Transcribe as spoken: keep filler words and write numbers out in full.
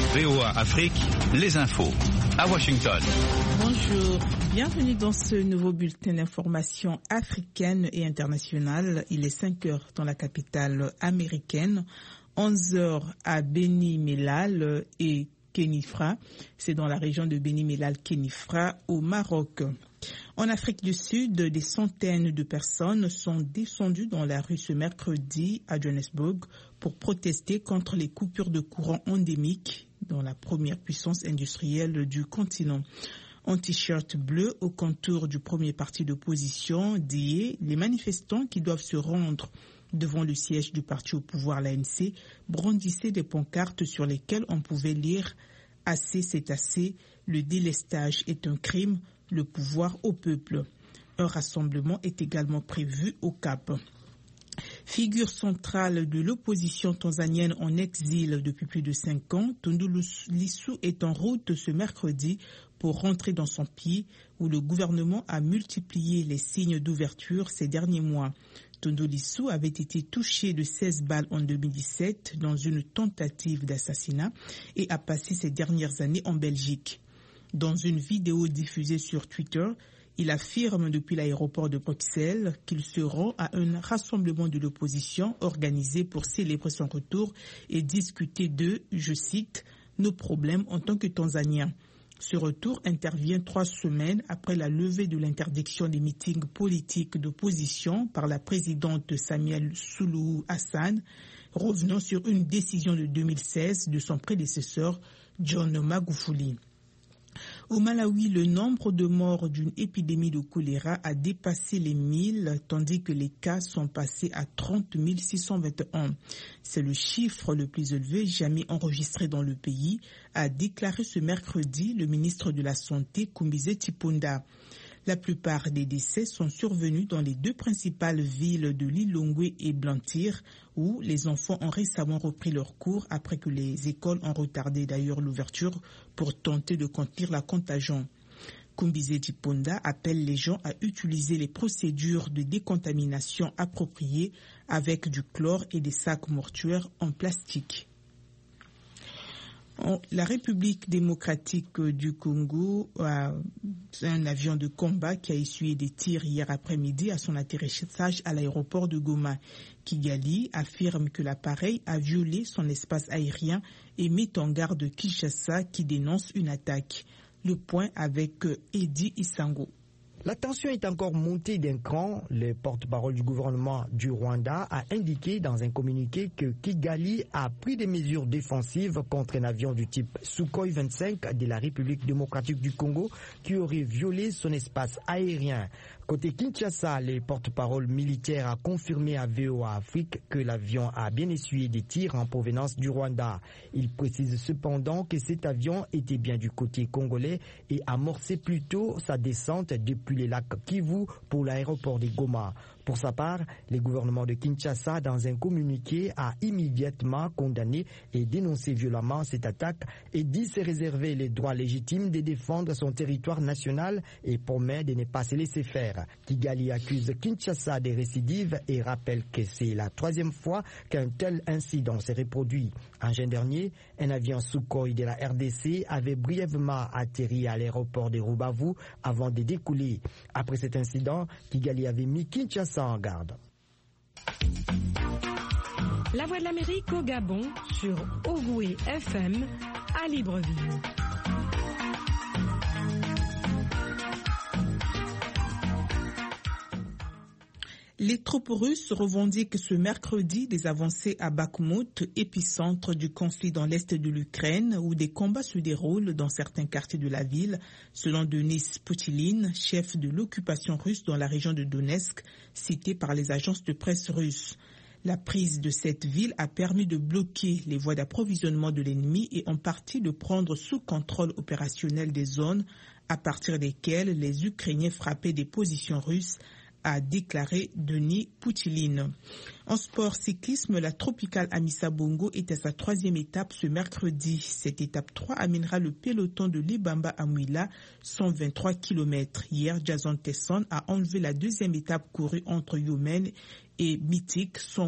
V O A Afrique, les infos à Washington. Bonjour, bienvenue dans ce nouveau bulletin d'information africaine et internationale. Il est cinq heures dans la capitale américaine, onze heures à Beni Mellal et Kenifra. C'est dans la région de Beni Mellal Kenifra au Maroc. En Afrique du Sud, des centaines de personnes sont descendues dans la rue ce mercredi à Johannesburg pour protester contre les coupures de courant endémiques dans la première puissance industrielle du continent. En t-shirt bleu au contour du premier parti d'opposition, dit les manifestants qui doivent se rendre devant le siège du parti au pouvoir, l'A N C, brandissaient des pancartes sur lesquelles on pouvait lire « Assez, c'est assez, le délestage est un crime, le pouvoir au peuple ». Un rassemblement est également prévu au Cap. Figure centrale de l'opposition tanzanienne en exil depuis plus de cinq ans, Tundu Lissu est en route ce mercredi pour rentrer dans son pays où le gouvernement a multiplié les signes d'ouverture ces derniers mois. Tundu Lissu avait été touché de seize balles en deux mille dix-sept dans une tentative d'assassinat et a passé ses dernières années en Belgique. Dans une vidéo diffusée sur Twitter, il affirme depuis l'aéroport de Bruxelles qu'il se rend à un rassemblement de l'opposition organisé pour célébrer son retour et discuter de, je cite, « nos problèmes en tant que Tanzaniens ». Ce retour intervient trois semaines après la levée de l'interdiction des meetings politiques d'opposition par la présidente Samia Suluhu Hassan, revenant sur une décision de deux mille seize de son prédécesseur John Magufuli. Au Malawi, le nombre de morts d'une épidémie de choléra a dépassé les mille, tandis que les cas sont passés à trente mille six cent vingt et un. C'est le chiffre le plus élevé jamais enregistré dans le pays, a déclaré ce mercredi le ministre de la Santé, Kumbise Tipunda. La plupart des décès sont survenus dans les deux principales villes de Lilongwe et Blantyre, où les enfants ont récemment repris leurs cours après que les écoles ont retardé d'ailleurs l'ouverture pour tenter de contenir la contagion. Kumbise Tipunda appelle les gens à utiliser les procédures de décontamination appropriées avec du chlore et des sacs mortuaires en plastique. La République démocratique du Congo a un avion de combat qui a essuyé des tirs hier après-midi à son atterrissage à l'aéroport de Goma. Kigali affirme que l'appareil a violé son espace aérien et met en garde Kinshasa qui dénonce une attaque. Le point avec Edi Isango. La tension est encore montée d'un cran. Le porte-parole du gouvernement du Rwanda a indiqué dans un communiqué que Kigali a pris des mesures défensives contre un avion du type Sukhoi vingt-cinq de la République démocratique du Congo qui aurait violé son espace aérien. Côté Kinshasa, le porte-parole militaire a confirmé à V O A Afrique que l'avion a bien essuyé des tirs en provenance du Rwanda. Il précise cependant que cet avion était bien du côté congolais et amorçait plutôt sa descente depuis les lacs Kivu pour l'aéroport de Goma. Pour sa part, le gouvernement de Kinshasa, dans un communiqué, a immédiatement condamné et dénoncé violemment cette attaque et dit se réserver les droits légitimes de défendre son territoire national et promet de ne pas se laisser faire. Kigali accuse Kinshasa de récidives et rappelle que c'est la troisième fois qu'un tel incident s'est reproduit. En juin dernier, un avion Sukhoi de la R D C avait brièvement atterri à l'aéroport de Rubavu avant de décoller. Après cet incident, Kigali avait mis Kinshasa en garde. La Voix de l'Amérique au Gabon sur Ogoué F M à Libreville. Les troupes russes revendiquent ce mercredi des avancées à Bakhmout, épicentre du conflit dans l'est de l'Ukraine, où des combats se déroulent dans certains quartiers de la ville, selon Denis Poutilin, chef de l'occupation russe dans la région de Donetsk, cité par les agences de presse russes. La prise de cette ville a permis de bloquer les voies d'approvisionnement de l'ennemi et en partie de prendre sous contrôle opérationnel des zones à partir desquelles les Ukrainiens frappaient des positions russes, a déclaré Denis Poutilin. En sport cyclisme, la Tropicale Amissa Bongo est à sa troisième étape ce mercredi. Cette étape trois amènera le peloton de Libamba à Mouila, cent vingt-trois kilomètres. Hier, Jason Tesson a enlevé la deuxième étape courue entre Yomen et Mythique,